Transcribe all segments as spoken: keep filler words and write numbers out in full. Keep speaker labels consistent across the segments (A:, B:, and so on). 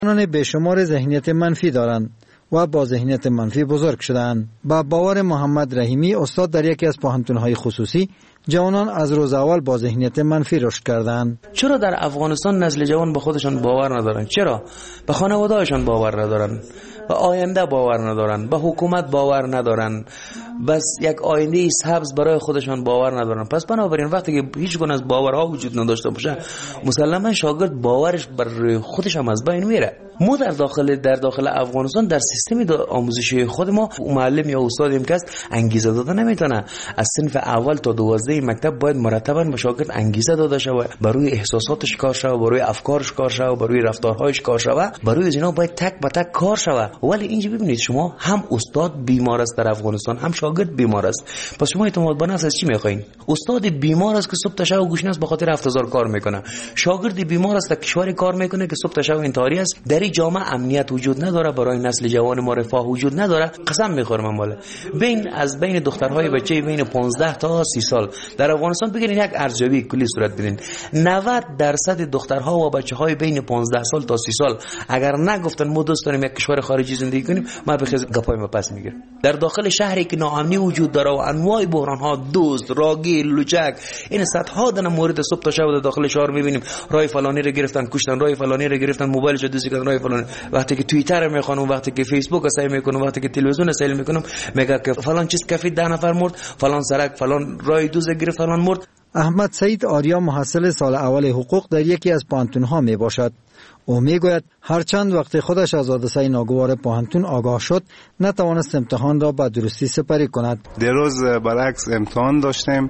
A: آنان بیشمار ذهنیت منفی دارند و با ذهنیت منفی بزرگ شدند. با باور محمد رحیمی استاد در یکی از پوهنتون‌های خصوصی، جوانان از روز اول با ذهنیت منفی رشد کردند.
B: چرا در افغانستان نسل جوان به خودشان باور ندارن؟ چرا؟ به خانواده‌هاشان باور ندارن، به آینده باور ندارن، به حکومت باور ندارن، بس یک آینده سبز برای خودشان باور ندارن. پس بنابراین وقتی که هیچ گونه از باورها وجود نداشته باشه، مسلما شاگرد باورش بر خودش هم از بین میره. ما در داخل در داخل افغانستان در سیستم آموزشی خود ما معلم یا استادیم که است انگیزه داده نمیتونه. از صنف اول تا دوازده مکتب باید مرتبا به شاگرد انگیزه داده شود، بر روی احساساتش کار شود، بر روی افکارش کار شود، بر روی رفتارهایش کار شود، بر روی اینا باید تک به تک کار شود. ولی اینجا ببینید شما هم استاد بیمار است در افغانستان، هم شاگرد بیمار است. پس شما اعتماد به نفس از چی میخواین؟ استاد بیمار است که صبح تا شب گوشناس به خاطر هفت هزار کار میکنه، شاگرد بیمار است در کشوری کار میکنه که صبح تا شب انتحاری است. در این جامعه امنیت وجود نداره، برای نسل جوان ما رفاه وجود نداره. قسم میخورم والا بین از بین دخترهای بچه بین پانزده تا سی سال در افغانستان بگیرین یک ارزیابی کلی صورت بدین، نود درصد دخترها و بچهای بین پانزده سال تا سی سال اگر نگفتن ما دوست داریم یک کشور خارجی زندگی کنیم، ما بخیز گپای ما پس میگیرم. در داخل شهری که ناامنی وجود داره و انواع بحران ها، دزد، راگیر، لوچک، این صدها دونه مورد صبح تا شب در داخل شهر میبینیم. رای فلانی رو گرفتن کشتن، رای فلانی رو گرفتن موبایلش دزدی کردن، رای فلانی. وقتی که توییتر میخوانم، وقتی که فیسبوک سعی میکنم، وقتی که تلویزیون سعی میکنم، میگه که فلان چیز کافی ده نفر مرد، فلان سرک فلان رای دزد گرفت، فلان مرد.
A: احمد سعید آریا محصل سال اول حقوق در یکی از پوهنتون‌ها می باشد. او می گوید هرچند وقت خودش از حادثه ناگوار پوهنتون آگاه شد، نتوانست امتحان را به درستی سپری کند.
C: دیروز برعکس امتحان داشتیم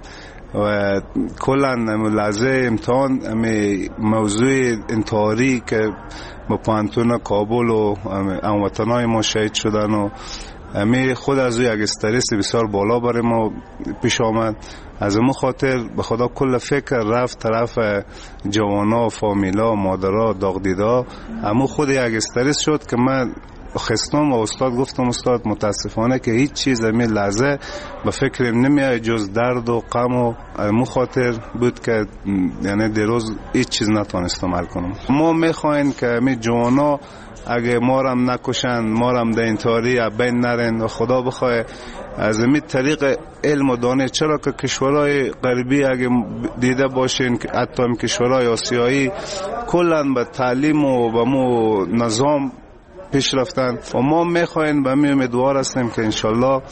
C: و کلا لحظه امتحان موضوع انتحاری که با پوهنتون کابل و هموطنای ما شهید شدن و می خود از او یک استرس بسیار بالا برای ما پیش آمد. از اون خاطر به خدا کل فکر رفت طرف جوانا، فامیلا، مادرها، داغدیدا. اما خود یک استرس شد که من خستم و استاد گفتم استاد متاسفانه که هیچ چیز همین لحظه به فکرم نمیاد جز درد و غم و مو خاطر بود که یعنی دیروز هیچ چیز نتونستم حل کنم. ما میخواین که همین جوانا اگه ما رم نکشن، ما رم در انتحاری بین نرن و خدا بخواه از این طریق علم و دانه. چرا که کشورهای غربی اگه دیده باشین که حتی هم کشورهای آسیایی کلن به تعلیم و به مو نظام پیش رفتن و ما میخواین به می امیدوار هستیم که انشالله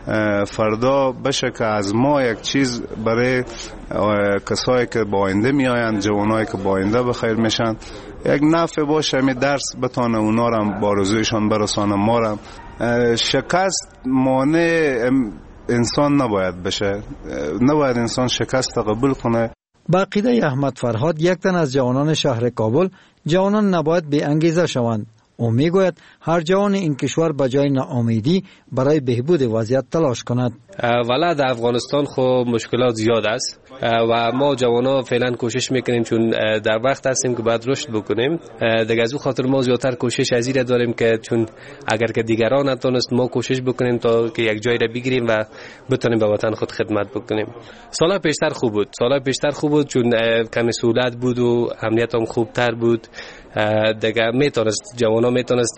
C: فردا بشه که از ما یک چیز برای کسایی که با آینده می آیند، جوانایی که با آینده بخیر میشن، یک نفع باشه، می درس بتانه اونا رو با آرزویشان برسانه. ما رو شکست مانع انسان نباید بشه، نباید انسان شکست قبول کنه.
A: با عقیده احمد فرهاد، یک تن از جوانان شهر کابل، جوانان نباید بی انگیزه شوند. او میگوید هر جوان این کشور به جای ناامیدی برای بهبود وضعیت تلاش کند.
D: ولی در افغانستان خو مشکلات زیاد است و ما جوانا فعلا کوشش میکنیم چون در وقت هستیم که باید رشد بکنیم. دیگه از اون خاطر ما زیادتر کوشش از این داریم که چون اگر که دیگران نتونست ما کوشش بکنیم تا که یک جای را بگیریم و بتونیم به وطن خود خدمت بکنیم. سال پیشتر خوب بود، سال پیشتر خوب بود چون کمی سهولت بود و امنیت هم خوبتر بود. دیگه میتونست جوانا میتونست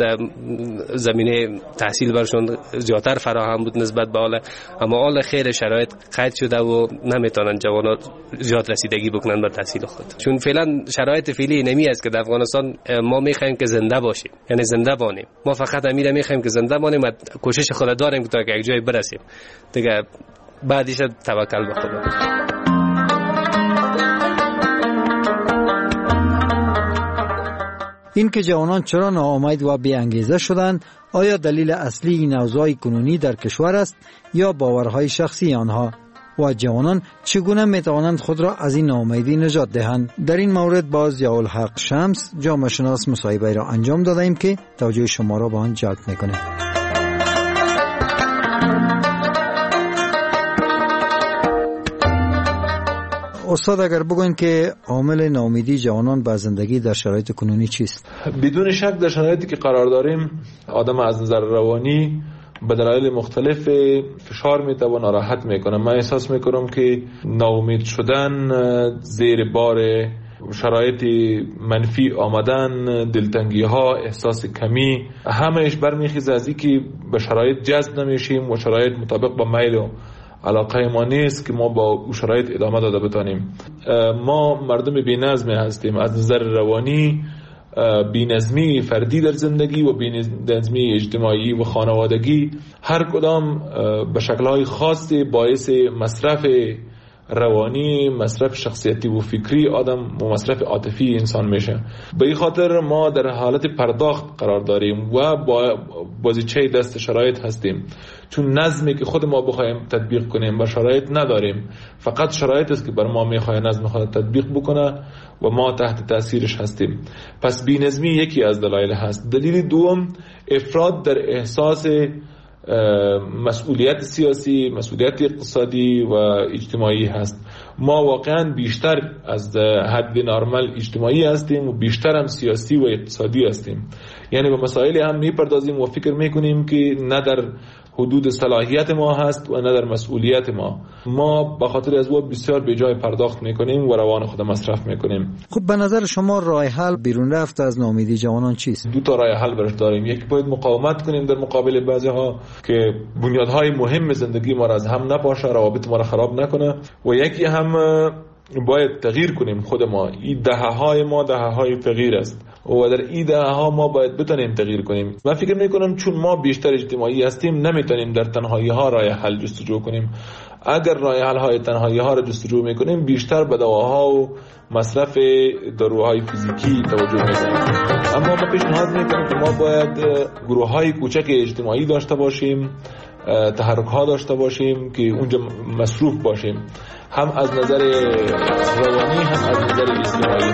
D: زمینه تحصیل برشون زیادتر فراهم بود نسبت به حال، اما حال خیر شرایط قید شده و نمیتونن جوانا زیاد رسیدگی بکنن به تحصیل خود. چون فعلا شرایط فعلی نمی است که در افغانستان ما میخوایم که زنده باشیم، یعنی زنده بانیم. ما فقط امید میخوایم که زنده بانیم و کوشش خود داریم که تا یک جای برسیم. دیگه بعدش توکل به خدا.
A: این که جوانان چرا ناامید و بی انگیزه شدند، آیا دلیل اصلی این اوضاع کنونی در کشور است یا باورهای شخصی آنها؟ و جوانان چگونه میتوانند خود را از این ناامیدی نجات دهند؟ در این مورد با ضیاءالحق شمس، جامعه شناس، مصاحبه را انجام دادیم که توجه شما را به آن جلب میکنه. استاد اگر بگوین که عامل ناامیدی جوانان به زندگی در شرایط کنونی چیست؟
E: بدون شک در شرایطی که قرار داریم آدم از نظر روانی به دلایل مختلف فشار میتونه و ناراحت میکنه. من احساس میکنم که ناامید شدن زیر بار شرایط منفی آمدن، دلتنگی ها، احساس کمی، همهش برمیخیزه از اینکه به شرایط جذب نمیشیم و شرایط مطابق با میل و علاقه ما نیست که ما با او شرایط ادامه داده بتانیم. ما مردم بی‌نظم هستیم از نظر روانی، بی‌نظمی فردی در زندگی و بی‌نظمی اجتماعی و خانوادگی هر کدام به شکل‌های خاصی باعث مصرف روانی، مصرف شخصیتی و فکری آدم و مصرف عاطفی انسان میشه. به این خاطر ما در حالت پرداخت قرار داریم و با بازیچه دست شرایط هستیم، چون نظمی که خود ما بخوایم تطبیق کنیم و شرایط نداریم، فقط شرایط است که بر ما میخواد نظم خود تطبیق بکنه و ما تحت تاثیرش هستیم. پس بی‌نظمی یکی از دلایل هست. دلیل دوم افراد در احساس مسئولیت سیاسی، مسئولیت اقتصادی و اجتماعی هست. ما واقعا بیشتر از حد نرمال اجتماعی هستیم و بیشتر هم سیاسی و اقتصادی هستیم. یعنی به مسائل هم میپردازیم و فکر میکنیم که نه در حدود صلاحیت ما هست و نه در مسئولیت ما. ما به خاطر از او بسیار به جای پرداخت میکنیم و روان خود مصرف میکنیم.
A: خب به نظر شما راه حل بیرون رفت از ناامیدی جوانان چیست؟
E: دو تا راه حل برش داریم. یکی باید مقاومت کنیم در مقابل بعضی ها که بنیادهای مهم زندگی ما را از هم نپاشه، روابط ما را خراب نکنه، و یکی هم باید تغییر کنیم خود ما. این دهه های ما دهه های تغییر است و در این دهه ها ما باید بتونیم تغییر کنیم. من فکر میکنم چون ما بیشتر اجتماعی هستیم نمیتونیم در تنهایی ها راه حل جستجو کنیم. اگر راه حل های تنهایی ها را جستجو میکنیم بیشتر به دواها و مصرف داروهای فیزیکی توجه میکنیم. اما ما پیشنهاد میکنیم که ما باید گروه های کوچک اجتماعی داشته باشیم، تحرک ها داشته باشیم که اونجا مصروف باشیم، هم از نظر روانی هم از نظر اجتماعی.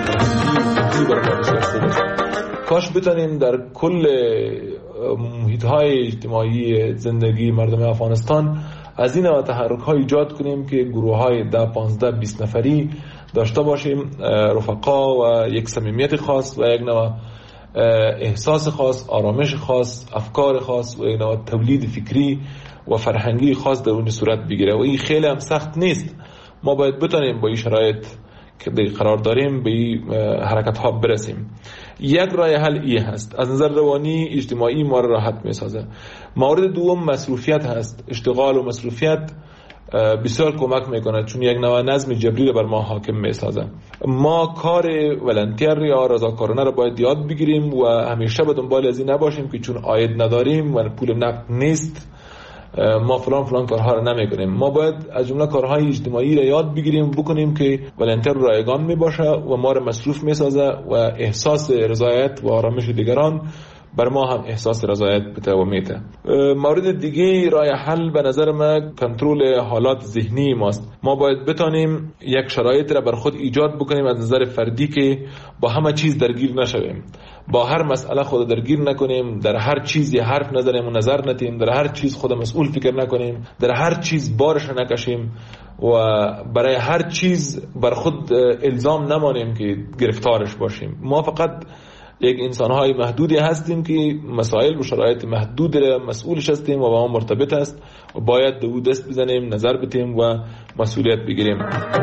E: کاش بتونیم در کل محیط های اجتماعی زندگی مردم افغانستان از این نوع تحرک ها ایجاد کنیم که گروه های ده پانزده بیست نفری داشته باشیم، رفقا و یک صمیمیت خاص و یک نوع احساس خاص، آرامش خاص، افکار خاص و یک نوع تولید فکری و فرهنگی خاص در اون صورت بگیره. و این خیلی هم سخت نیست. ما باید بتونیم با این شرایط که قرار داریم به این حرکت ها برسیم. یک راه حل ای هست، از نظر روانی اجتماعی ما را راحت می سازه. مورد دوم مصروفیت هست. اشتغال و مصروفیت بسیار کمک میکنه چون یک نوع نظم جبری را بر ما حاکم می سازه. ما کار ولنتیر یا رضاکارانه را باید یاد بگیریم و همیشه به دنبال از این نباشیم که چون عاید نداریم و پول نقد نیست ما فلان فلان کارها را نمی کنیم. ما باید از جمله کارهای اجتماعی را یاد بگیریم بکنیم که ولنتیر رایگان می باشه و ما را مصروف می سازه و احساس رضایت و آرامش دیگران بر ما هم احساس رضایت بده و میده. مورد دیگه راه حل به نظر من کنترل حالات ذهنی ماست. ما باید بتانیم یک شرایط را بر خود ایجاد بکنیم از نظر فردی که با همه چیز درگیر نشویم، با هر مسئله خود درگیر نکنیم، در هر چیزی حرف نزنیم و نظر ندیم، در هر چیز خود مسئول فکر نکنیم، در هر چیز بارش نکشیم و برای هر چیز بر خود الزام نمانیم که گرفتارش باشیم. ما فقط یک انسان‌های محدودی هستیم که مسائل و شرایط محدود را مسئولش هستیم و با ما مرتبط است و باید دو دست بزنیم، نظر بدیم و مسئولیت بگیریم.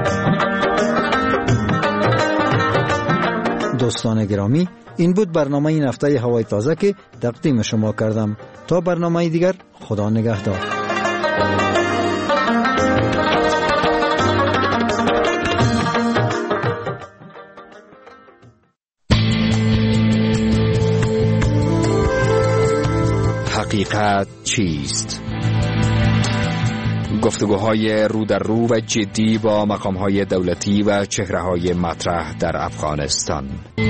A: دوستان گرامی، این بود برنامه این هفته هوای تازه که تقدیم شما کردم. تا برنامه دیگر، خدا نگهدار.
F: حقیقت چیست؟ گفتگوهای رو در رو و جدی با مقامهای دولتی و چهره‌های مطرح در افغانستان.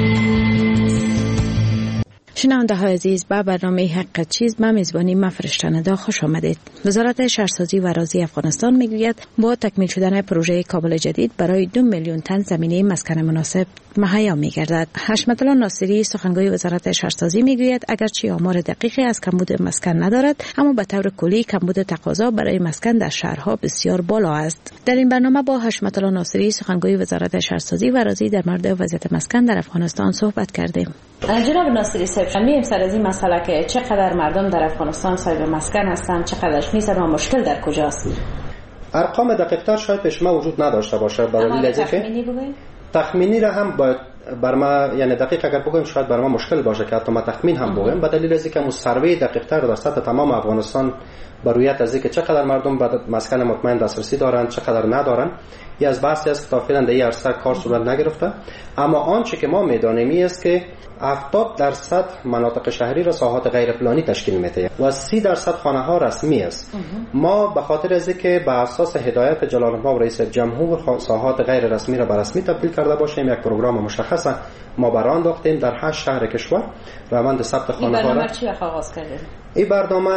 G: شنونده های عزیز، به برنامه حقیقت چیست به میزبانی من فرشته ندا خوش آمدید. وزارت شهرسازی و اراضی افغانستان میگوید با تکمیل شدن پروژه کابل جدید برای دو میلیون تن زمینه مسکن مناسب مهیا میگردد. حشمت الله ناصری سخنگوی وزارت شهرسازی میگوید اگرچه آمار دقیقی از کمبود مسکن ندارد، اما به طور کلی کمبود تقاضا برای مسکن در شهرها بسیار بالا است. در این برنامه با حشمت الله ناصری سخنگوی وزارت شهرسازی و اراضی در مورد وضعیت مسکن در افغانستان صحبت کردیم.
H: جناب ناصری صاحب، میم سر از این مسئله که چقدر مردم در افغانستان صاحب مسکن هستند، چقدرش نیست و مشکل در کجاست؟
I: ارقام دقیق‌تر شاید به شما وجود نداشته باشه، برای دلیل اینکه تخمینی را هم باید بر ما، یعنی دقیق اگر بگویم شاید بر ما مشکل باشه که حتی ما تخمین هم بگویم، به دلیل از اینکه مو سروی دقیق تر در سطح تمام افغانستان برویت از اینکه چقدر مردم به مسکن مطمئن دسترسی دارند چقدر ندارند، یه از بحثی است که تا فعلا در این عرصه کار صورت نگرفته. اما آنچه که ما میدانیم است که هفتاد درصد مناطق شهری را ساحات غیر پلانی تشکیل میده و سی درصد خانه ها رسمی است. ما به خاطر از اینکه به اساس هدایت جلال الله رئیس جمهور ساحات غیر رسمی را به رسمی تبدیل کرده باشیم، یک پروگرام مشخص ما برآورده انداختیم در هشت شهر کشور روند ثبت خانه ها.
H: این برنامه چی وقت آغاز کردید؟
I: این برنامه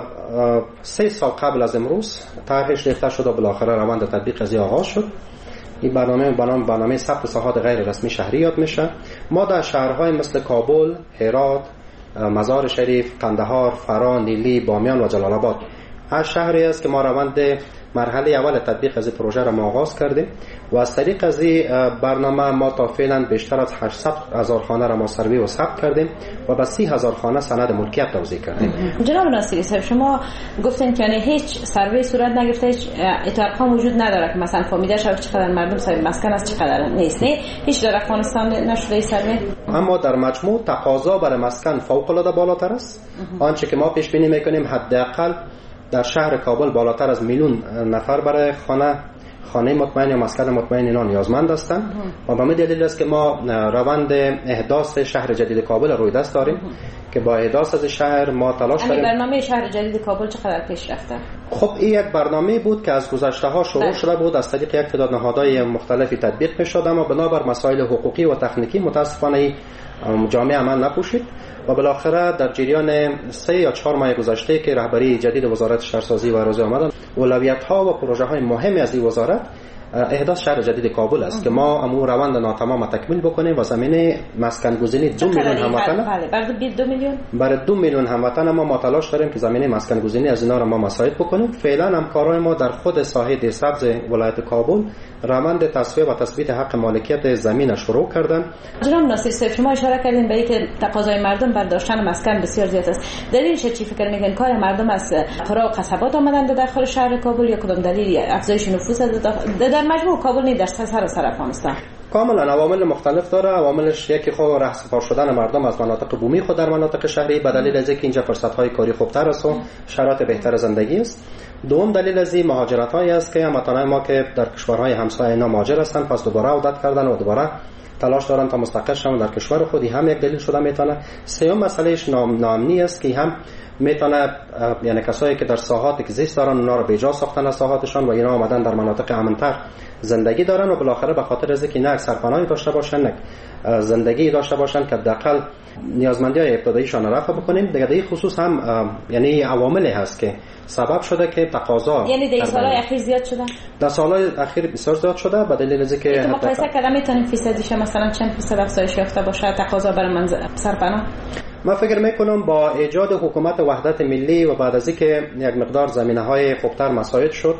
I: سه سال قبل از امروز طرحش ریخته شد و بالاخره روند تطبیق از آغاز شد. این برنامه برنامه برنامه ثبت ساحات غیر رسمی شهری یاد میشه. ما در شهرهای مثل کابل، هرات، مزار شریف، قندهار، فرا، نیلی، بامیان و جلال آباد هر شهری است که ما روند مرحله اول تطبیق از این پروژه را ما آغاز کردیم و از طریق از این برنامه ما تا فعلا بیشتر از هشتصد هزار خانه را ما سروی و ثبت کردیم و به سی هزار خانه سند ملکیت توزیع کردیم.
H: جناب ناصری صاحب، شما گفتین که یعنی هیچ سروی صورت نگرفته، هیچ ارقام وجود نداره که مثلا فهمیده شود چقدر مردم صاحب مسکن است چقدر نیست، نه هیچ در افغانستان نشده سروی. اما
I: در مجموع تقاضا برای مسکن فوق العاده بالاتر است. آنچه که ما پیش بینی میکنیم حداقل در شهر کابل بالاتر از میلیون نفر برای خانه خانه مطمئن یا مسکن مطمئن اینا نیازمند هستند و به دلیل است که ما روند احداث شهر جدید کابل روی دست داریم که با احداث از شهر ما تلاش داریم.
H: برنامه شهر جدید کابل چقدر پیش رفته؟
I: خب این یک برنامه بود که از گذشته ها شروع شده بود، از طریق یک تعداد نهادهای مختلفی تطبیق می شد، اما بنابر مسائل حقوقی و تکنیکی متاسفانه جامعه عمل نپوشید و بالاخره در جریان سه یا چهار ماه گذشته که رهبری جدید وزارت شهرسازی و عراضی آمدن، اولویت ها و پروژه های مهمی از این وزارت احداث شهر جدید کابل است که ما امور روند ناتمام تکمیل بکنیم و زمینه مسکن گزینی دو میلیون هموطن
H: بله برای دو میلیون
I: برای دو میلیون هموطن ما ما تلاش داریم که زمینه مسکن گزینی از اینا را ما مساعد بکنیم. فعلا همکارای ما در خود ساحه دیرسبز ولایت کابل روند تصفیه و تثبیت حق مالکیت زمین شروع کردن.
H: جناب ناصری صاحب، شما اشاره کردین به اینکه تقاضای مردم بر داشتن مسکن بسیار زیاد است. دلیلش چی فکر میکنین؟ کار مردم از قرا و قصبات آمدن در داخل شهر کابل یا کدام دلیل افزایش نفوذ در مجموع کابل نه در سراسر افغانستان؟
I: کاملا عوامل مختلف داره. عواملش یکی خود رهسپار شدن مردم از مناطق بومی خود در مناطق شهری به دلیل از اینکه اینجا فرصت‌های کاری خوبتر است و شرایط بهتر زندگی است. دوم دلیل از این مهاجرت‌هایی است که هموطنان ما که در کشورهای همسایه اینا مهاجر هستند پس دوباره عودت کردن و دوباره تلاش دارن تا مستقر شون در کشور خودی، هم یک دلیل شده میتونه. سوم مسئلهش ناامنی است که هم میتونه یعنی کسایی که در ساحاتی که زیست دارن اونا رو بیجا ساختن از ساحاتشان و اینا آمدن در مناطق امن‌تر زندگی دارن و بالاخره به خاطر از اینکه نه سرپناهی داشته باشن نه زندگی داشته باشن که حداقل نیازمندی‌های ابتداییشان رفع بکنیم. دیگه در این خصوص هم یعنی عواملی هست که سبب شده که تقاضا
H: یعنی در سالهای اخیر زیاد شده.
I: در سالهای اخیر بسیار زیاد شده به دلیل از اینکه
H: مقایسه کردن میتونیم فیصدیش مثلا چند فیصد افزایش یافته باشه تقاضا برای منزل سرپناه؟
I: من فکر میکنم با ایجاد حکومت وحدت ملی و بعد از اینکه یک مقدار زمینه‌های خوبتر مساعد شد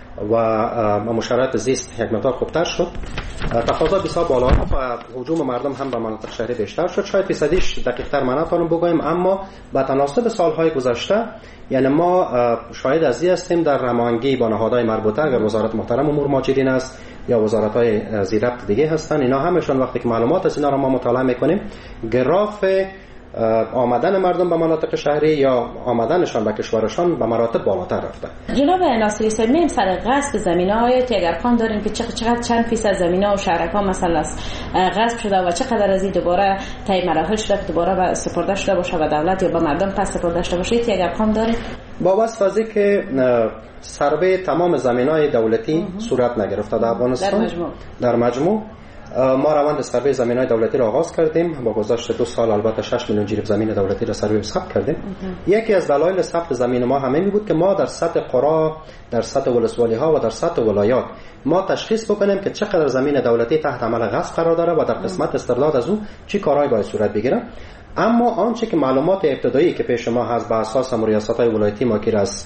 I: و مشارکت زیست یک مقدار خوبتر شد، تقاضا بسیار بالا رفت و هجوم مردم هم به مناطق شهری بیشتر شد. شاید فیصدیش دقیق‌تر من نتونم بگویم، اما با تناسب سالهای گذشته یعنی ما شاید از این هستیم در هماهنگی با نهادهای مربوطه، اگر وزارت محترم امور مهاجرین است یا وزارت‌های ذی ربط دیگه هستن، اینا همشون وقتی که معلومات از اینا رو ما مطالعه میکنیم گراف آمدن مردم به مناطق شهری یا آمدنشان به کشورشان به مراتب بالاتر رفته.
H: جناب ناصری صاحب، میم سر غصب زمینه‌های که اگر خان داریم که چقدر چند فیصد زمین‌ها و شهرک‌ها مثلا غصب شده و چقدر از این دوباره طی مراحل شده که دوباره به سپرده شده باشه به دولت یا به مردم پس سپرده شده باشه که اگر خان داریم
I: با وصف از که سروی تمام زمین‌های دولتی صورت نگرفته در افغانستان
H: در مجموع
I: در مجموع ما روند سروی زمین‌های دولتی را آغاز کردیم. با گذشت دو سال البته شش میلیون جریب زمین دولتی را سروی ثبت کردیم. یکی از دلایل ثبت زمین ما همین بود که ما در سطح قرا، در سطح ولسوالی‌ها و در سطح ولایات ما تشخیص بکنیم که چقدر زمین دولتی تحت عمل غصب قرار داره و در قسمت استرداد از اون چی کارهایی باید صورت بگیره. اما آنچه که معلومات ابتدایی که پیش ما هست به اساس ریاست‌های ولایتی ما که از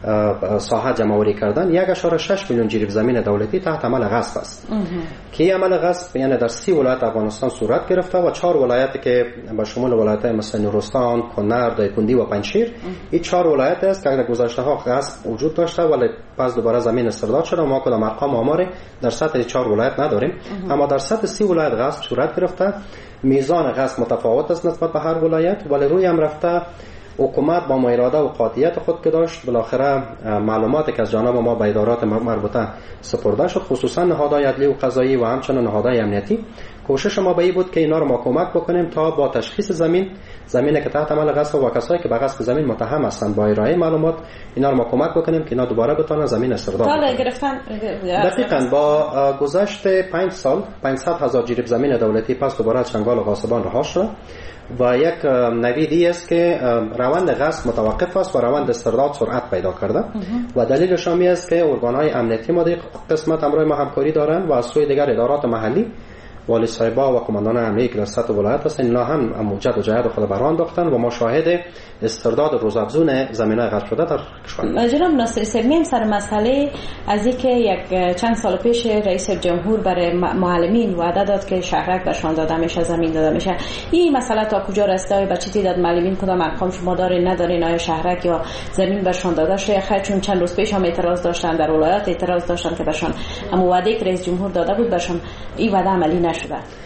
I: ساحت جمع‌آوری کردن یک و شش میلیون جریب زمین دولتی تحت عمل غصب است که این عمل غصب یعنی در سی ولایت افغانستان صورت گرفته و چهار ولایتی که به شمول ولایت‌های مثل نورستان، کنر، دایکنډي و پنجشیر، این چهار ولایت است که در گذشته‌ها غصب وجود داشته ولی پس دوباره زمین استرداد شده. ما کدام ارقام آماری در سطح چهار ولایت نداریم، اما در سطح سی ولایت غصب صورت گرفته. میزان غصب متفاوت است نسبت به هر ولایت، ولی روی هم رفته حکومت با اراده و قاطعیت خود که داشت بالاخره معلوماتی که از جانب ما به ادارات مربوطه سپرده شد، خصوصا نهادهای عدلی و قضایی و همچنین نهادهای امنیتی. کوشش ما به این بود که اینا رو ما کمک بکنیم تا با تشخیص زمین زمینی که تحت عمل غصب و کسایی که به غصب زمین متهم هستند با ارائه معلومات اینا رو ما کمک بکنیم که اینا دوباره بتونن زمین استرداد کنن.
H: گرفتن
I: دقیقاً با گذشت پنج سال پانصد هزار جریب زمین دولتی پس دوباره از چنگال غاصبان رها شد و یک نویدی است که روند غصب متوقف است و روند استرداد سرعت پیدا کرده و دلیلش هم است که ارگان‌های امنیتی ما در قسمت همراه ما همکاری دارند و از سوی دیگر ادارات محلی والی صاحبا و کماندان امنیتی که در سطح ولایت هستند اینا هم موجد و جهاد خود بران انداختن و ما شاهد استرداد روزافزون زمین‌های غصب شده در کشور.
H: جناب ناصری صاحب میم سر مسئله از اینکه یک چند سال پیش رئیس جمهور برای معلمین وعده داد که شهرک برشان داده میشه، زمین داده میشه. این مسئله تا کجا رسیده؟ بچه تعداد معلمین کدام ارقام شما دارین ندارین؟ آیا شهرک یا زمین برشان داده شده؟ خیر چون چند روز پیش هم اعتراض داشتن در ولایت، اعتراض داشتن که برشان اما وعده که رئیس جمهور داده بود برشان این وعده عملی نشده.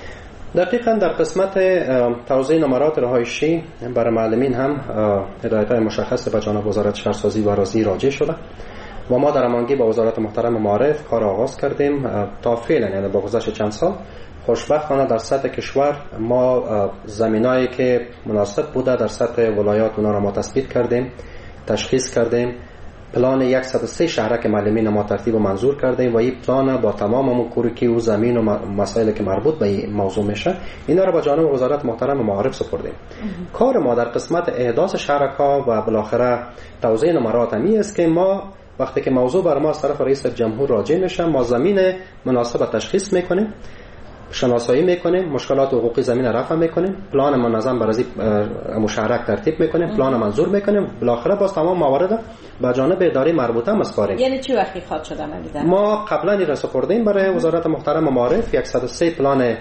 I: دقیقاً در قسمت توزیع نمرات رهایشی برای معلمین هم هدایت‌های مشخص به جانب وزارت شهرسازی و اراضی راجع شده و ما در همانگی با وزارت محترم معارف کار آغاز کردیم. تا فعلا یعنی با گذشت چند سال خوشبختانه در سطح کشور ما زمینایی که مناسب بوده در سطح ولایات اونا را ما تثبیت کردیم، تشخیص کردیم. پلان صد و سه شهرک معلمین ما ترتیب و منظور کردیم و این پلان با تمام مکوریکی و زمین و مسائلی که مربوط به این موضوع میشه اینا رو با جانب وزارت محترم معارف سپردیم. کار ما در قسمت احداث شهرک‌ها و بالاخره توزیع نمرات همی است که ما وقتی که موضوع بر ما از طرف رئیس جمهور راجع میشه ما زمین مناسب تشخیص میکنیم، شناسایی میکنیم، مشکلات حقوقی زمین رفع میکنیم، پلان منظم برای مشارکت ترتیب میکنیم، پلان منظور میکنیم، بالاخره باز تمام موارد با جانب اداره مربوطه مسپاریم.
H: یعنی چی وقتی خواد شده ملیده؟
I: ما قبلا این را سپردیم برای وزارت محترم معارف صد و سه پلان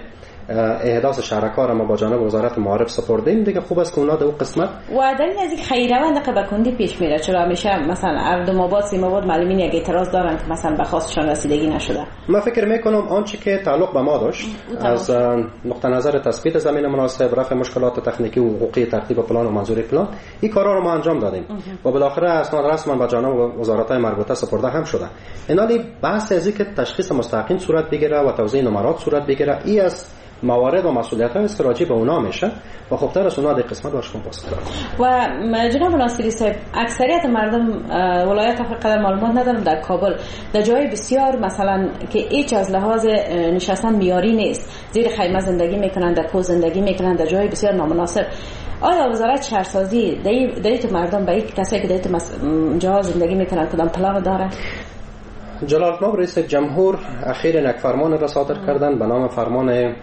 I: احداث شهرک‌ها را ما با جانب وزارت معارف سپردیم دیگه. خوب است که اونا در اون قسمت
H: و دلیل از این خیروند قبکندی پیش میره چرا میشه مثلا اردم آباد سیم آباد معلمین یک اعتراض دارن که مثلا به خواستشان رسیدگی نشده؟
I: من فکر میکنم آنچه که تعلق به ما داشت از نقطه نظر تثبیت زمین مناسب، رفع مشکلات تکنیکی و حقوقی، ترتیب پلان و منظوری پلان، این کارا رو ما انجام دادیم و بالاخره اسناد رسما با جانب وزارت‌های مربوطه سپرده هم شده. اینالی بحث از اینکه تشخیص مستقیم صورت بگیره و توزیع نمرات صورت بگیره ای از موارد و مسئولیت‌های است که راجع به اونا میشه و خوبتر از اونا در قسمت باشون پاسخ دارم.
H: و جناب ناصری صاحب اکثریت مردم ولایت قدر معلومات ندارن در کابل در جای بسیار مثلا که هیچ از لحاظ نشستن میاری نیست، زیر خیمه زندگی میکنن، در کوه زندگی میکنن، در جای بسیار نامناسب. آیا وزارت شهرسازی در تو مردم به این کسایی که در تو جا زندگی میکنن کدام پلان داره؟
I: جلال مآب رئیس جمهور اخیراً یک فرمان را صادر کردن به نام فرمان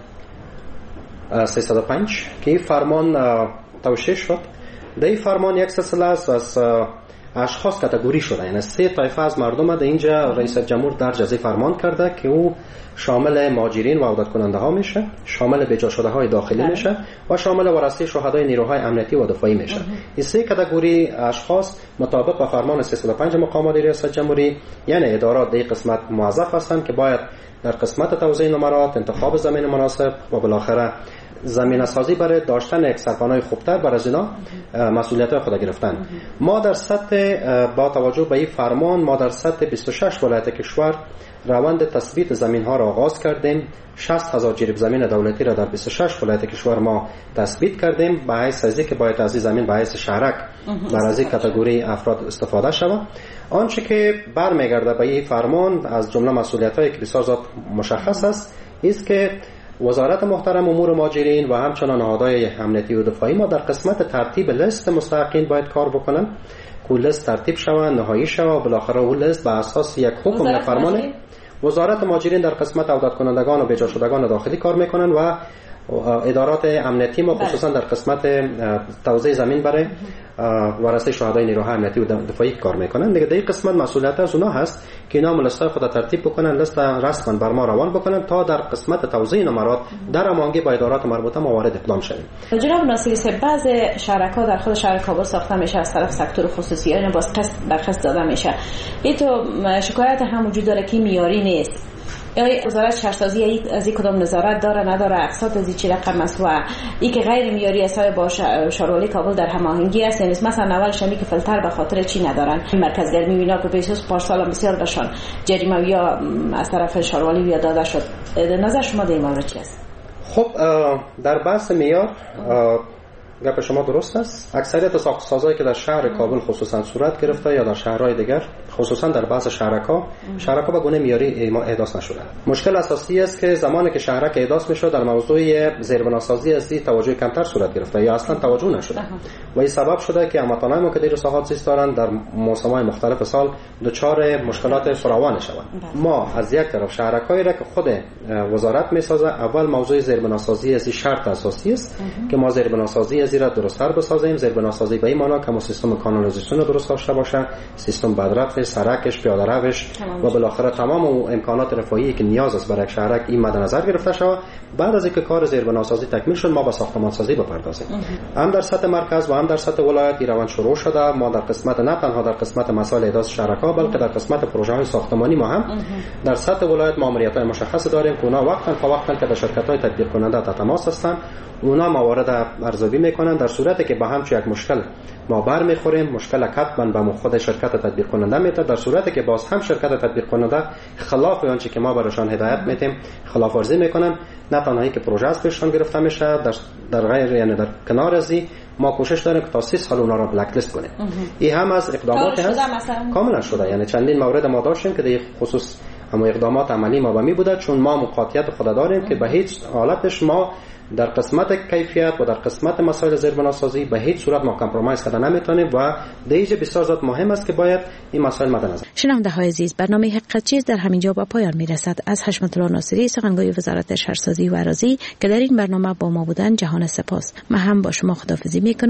I: سیصد و پنج که این فرمان توشیح شد. در این فرمان یک سلسله است از اشخاص کاتگوری شده، یعنی سه طایفه از مردم در اینجا رئیس جمهور درج از این فرمان کرده که او شامل مهاجرین و عودت کننده ها میشه، شامل بجا شده های داخلی میشه و شامل ورثه شهدای نیروهای امنیتی و دفاعی میشه. این سه کاتگوری اشخاص مطابق با فرمان سیصد و پنج مقامات ریاست جمهوری یعنی ادارات در قسمت موظف هستند که باید در قسمت توزیع نمرات، انتخاب زمین مناسب و بالاخره زمینه سازی برای داشتن یک سرپناه خوبتر بر از اینا مسئولیت خود گرفتن. ما در سطح با توجه به این فرمان ما در سطح بیست و شش ولایت کشور روند تثبیت زمین ها را آغاز کردیم. شصت هزار جریب زمین دولتی را در بیست و شش ولایت کشور ما تثبیت کردیم به حیث از که باید از این زمین به حیث شهرک بر از این کاتگوری افراد استفاده شود. آنچه که برمیگرده به این فرمان از جمله مسئولیت هایی که بسیار زیاد مشخص است است که وزارت محترم امور مهاجرین و همچنان نهادهای امنیتی و دفاعی ما در قسمت ترتیب لیست مستحقین باید کار بکنن که لیست ترتیب شود، نهایی شود و بالاخره اون لیست به اساس یک حکم یا فرمان وزارت مهاجرین در قسمت عودت کنندگان و بجا شدگان داخلی کار میکنن و ادارات امنیتی ما خصوصا در قسمت توزیع زمین برای وارثه شهدای نیروهای امنیتی و دفاعی کار میکنن دیگه. در این قسمت مسئولیت از اونها هست که اینا لستای خود ترتیب بکنن، لست رسما بر ما روان بکنن تا در قسمت توزیع نمرات در امانگی با ادارات مربوطه ما وارد اقدام شویم.
H: جناب ناصری صاحب، بعض شرکا در خود شهر کابل ساخته میشه از طرف سکتور خصوصی، اینا باز قسط بر قسط داده میشه. این تو شکایت هم وجود داره که معیاری نیست. آیا وزارت شهرسازی از این کدام نظارت داره نداره؟ اقساط از این چی رقم است و این که غیر معیاری است با شاروالی کابل در هماهنگی است؟ یعنی مثلا اول شمی که فلتر به خاطر چی ندارن؟ مرکز گرمی وینا که بیسوس پارسال بسیار بشان جریمه یا از طرف شاروالی ویا داده شد. نظر شما در این مورد چی است؟
I: خب در بحث معیار گپ شما درست است. اکثریت ساخت‌سازایی که در شهر کابل خصوصا صورت گرفته یا در شهرهای دیگر خصوصا در بعض شهرک‌ها شهرک‌ها به گونه معیاری احداث نشده. مشکل اساسی است که زمانی که شهرک احداث میشد در موضوع زیربناسازی از توجه کمتر صورت گرفته یا اصلا توجه نشده و این سبب شده که هموطنان ما که در ساحات زیست دارند در موسم‌های مختلف سال دچار مشکلات فراوان شوند. ما از یک طرف شهرک‌هایی را که خود وزارت میسازه، اول موضوع زیربناسازی از شرط اساسی است که ما زیربناسازی زیرا درست‌تر بسازیم. زیربناسازی به این معنی که ما سیستم کانالیزاسیون درست داشته باشه، سیستم بدرفت، سرکش، پیاده روش و بالاخره تمام امکانات رفاهی که نیاز است برای شهرک این مد نظر گرفته شود. بعد از اینکه کار زیربناسازی تکمیل شد ما به ساختمان سازی بپردازیم. هم در سطح مرکز و هم در سطح ولایت این روند شروع شده. ما در قسمت نه تنها در قسمت مسائل احداث شهرک‌ها بلکه در قسمت پروژه‌های ساختمانی ما هم در سطح ولایت ماموریت‌های مشخص داریم که اونا وقتا تا وقتا که به شرکت‌های تطبیق کننده در تماس هستند اونا موارد ارزیابی میکنن. در صورتی که با هم چه یک مشکل ما بر میخوریم، مشکل حتما به خود شرکت تطبیق کننده میاد. در صورتی که باز هم شرکت تطبیق کننده خلاف آنچه که ما براشان هدایت میتیم خلاف ورزی میکنن، نه تنها اینکه پروژه از پیششان گرفته میشه، در در غیر یعنی در کنار از این ما کوشش داریم که تا سی سال اونا را بلک لیست کنیم. این هم از اقداماتی هست کاملا شده. یعنی چندین مورد ما داشتیم که در خصوص اما اقدامات عملی ما به می بوده، چون ما موقعیت خود داریم که به هیچ حالتش ما در قسمت کیفیت و در قسمت مسائل زیربناسازی به هیچ صورت ما کامپرومایز کردن نمیتونیم و دیگه بسیار زیاد مهم است که باید این مسائل مد نظر.
G: شنونده های عزیز، برنامه حقیقت چیز در همین جا به پایان میرسد. از حشمت الله ناصری سخنگوی وزارت شهرسازی و اراضی که در این برنامه با ما بودن جهان سپاس. من هم با شما خداحافظی میکنم.